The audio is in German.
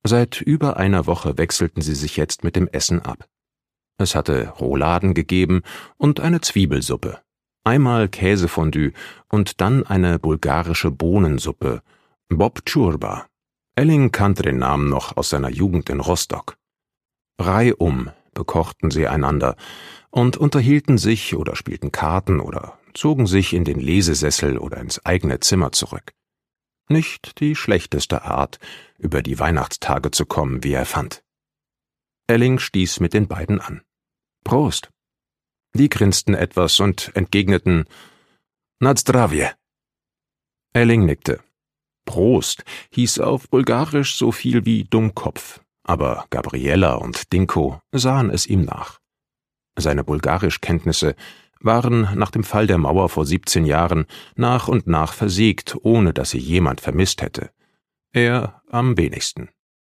Seit über einer Woche wechselten sie sich jetzt mit dem Essen ab. Es hatte Rouladen gegeben und eine Zwiebelsuppe, einmal Käsefondue und dann eine bulgarische Bohnensuppe, Bob Churba. Elling kannte den Namen noch aus seiner Jugend in Rostock. Reihum bekochten sie einander und unterhielten sich oder spielten Karten oder zogen sich in den Lesesessel oder ins eigene Zimmer zurück. Nicht die schlechteste Art, über die Weihnachtstage zu kommen, wie er fand. Elling stieß mit den beiden an. »Prost!« Die grinsten etwas und entgegneten »Na zdravje!« Elling nickte. Prost hieß auf Bulgarisch so viel wie Dummkopf, aber Gabriela und Dinko sahen es ihm nach. Seine Bulgarischkenntnisse waren nach dem Fall der Mauer vor 17 Jahren nach und nach versiegt, ohne dass sie jemand vermisst hätte. Er am wenigsten.